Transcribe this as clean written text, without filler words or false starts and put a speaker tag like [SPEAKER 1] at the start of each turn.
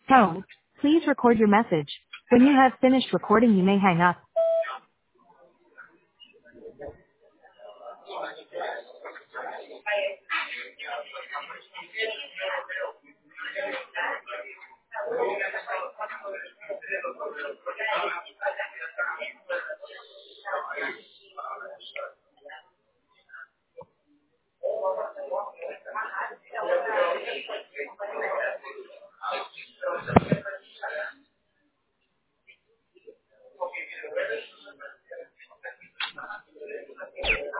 [SPEAKER 1] Tone. Please record your message. When you have finished recording, you may hang up.